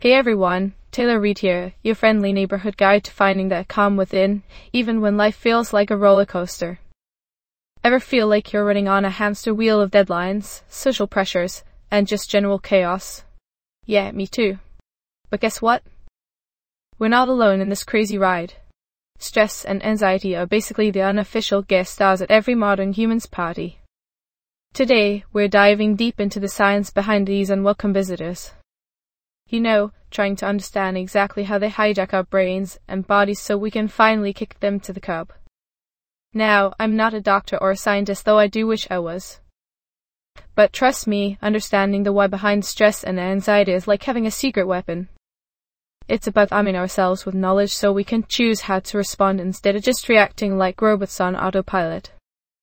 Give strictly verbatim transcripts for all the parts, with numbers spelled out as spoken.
Hey everyone, Taylor Reid here, your friendly neighborhood guide to finding that calm within, even when life feels like a roller coaster. Ever feel like you're running on a hamster wheel of deadlines, social pressures, and just general chaos? Yeah, me too. But guess what? We're not alone in this crazy ride. Stress and anxiety are basically the unofficial guest stars at every modern human's party. Today, we're diving deep into the science behind these unwelcome visitors. You know, trying to understand exactly how they hijack our brains and bodies so we can finally kick them to the curb. Now, I'm not a doctor or a scientist, though I do wish I was. But trust me, understanding the why behind stress and anxiety is like having a secret weapon. It's about arming ourselves with knowledge so we can choose how to respond instead of just reacting like robots on autopilot.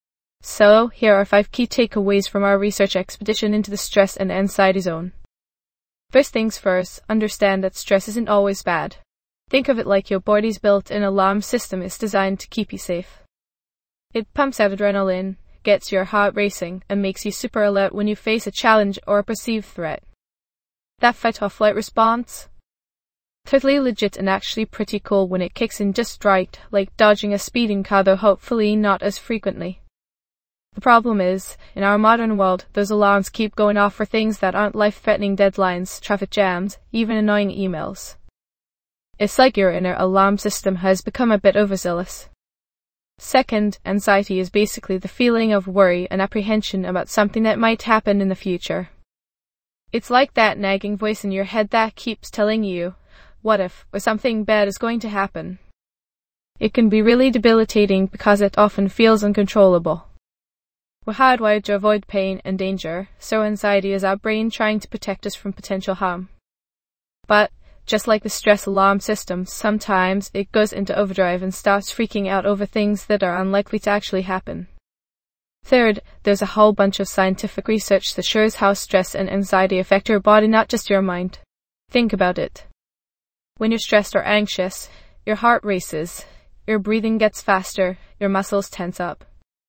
So, here are five key takeaways from our research expedition into the stress and anxiety zone. First things first, understand that stress isn't always bad. Think of it like your body's built-in alarm system is designed to keep you safe. It pumps out adrenaline, gets your heart racing, and makes you super alert when you face a challenge or a perceived threat. That fight-or-flight response? Totally legit and actually pretty cool when it kicks in just right, like dodging a speeding car, though hopefully not as frequently. The problem is, in our modern world, those alarms keep going off for things that aren't life-threatening: deadlines, traffic jams, even annoying emails. It's like your inner alarm system has become a bit overzealous. Second, anxiety is basically the feeling of worry and apprehension about something that might happen in the future. It's like that nagging voice in your head that keeps telling you, what if, or something bad is going to happen. It can be really debilitating because it often feels uncontrollable. We're hardwired to avoid pain and danger, so anxiety is our brain trying to protect us from potential harm. But, just like the stress alarm system, sometimes it goes into overdrive and starts freaking out over things that are unlikely to actually happen. Third, there's a whole bunch of scientific research that shows how stress and anxiety affect your body, not just your mind. Think about it. When you're stressed or anxious, your heart races, your breathing gets faster, your muscles tense up.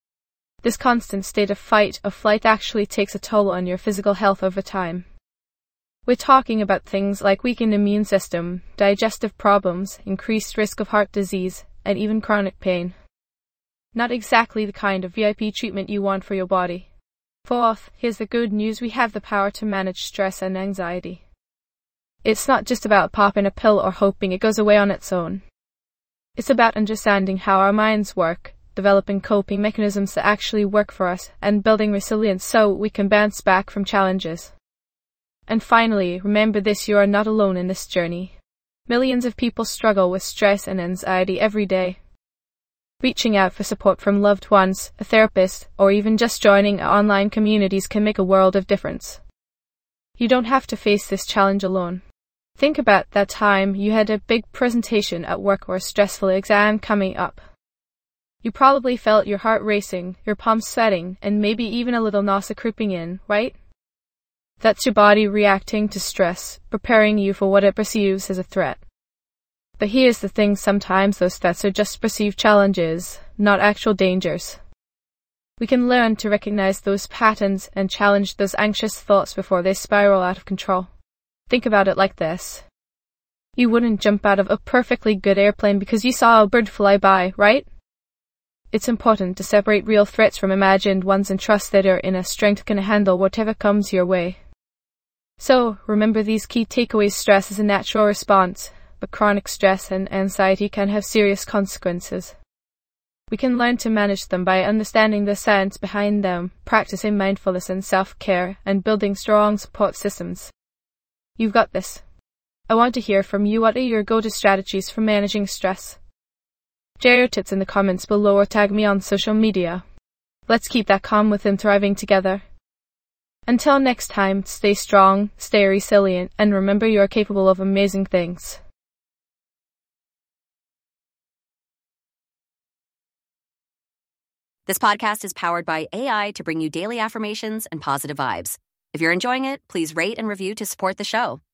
This constant state of fight or flight actually takes a toll on your physical health over time. We're talking about things like weakened immune system, digestive problems, increased risk of heart disease, and even chronic pain. Not exactly the kind of V I P treatment you want for your body. Fourth, here's the good news: we have the power to manage stress and anxiety. It's not just about popping a pill or hoping it goes away on its own. It's about understanding how our minds work, developing coping mechanisms that actually work for us, and building resilience so we can bounce back from challenges. And finally, remember this: you are not alone in this journey. Millions of people struggle with stress and anxiety every day. Reaching out for support from loved ones, a therapist, or even just joining online communities can make a world of difference. You don't have to face this challenge alone. Think about that time you had a big presentation at work or a stressful exam coming up. You probably felt your heart racing, your palms sweating, and maybe even a little nausea creeping in, right? That's your body reacting to stress, preparing you for what it perceives as a threat. But here's the thing: sometimes those threats are just perceived challenges, not actual dangers. We can learn to recognize those patterns and challenge those anxious thoughts before they spiral out of control. Think about it like this. You wouldn't jump out of a perfectly good airplane because you saw a bird fly by, right? It's important to separate real threats from imagined ones and trust that your inner strength can handle whatever comes your way. So, remember these key takeaways: stress is a natural response, but chronic stress and anxiety can have serious consequences. We can learn to manage them by understanding the science behind them, practicing mindfulness and self-care, and building strong support systems. You've got this. I want to hear from you. What are your go-to strategies for managing stress? Share your tips in the comments below or tag me on social media. Let's keep that calm within thriving together. Until next time, stay strong, stay resilient, and remember you are capable of amazing things. This podcast is powered by A I to bring you daily affirmations and positive vibes. If you're enjoying it, please rate and review to support the show.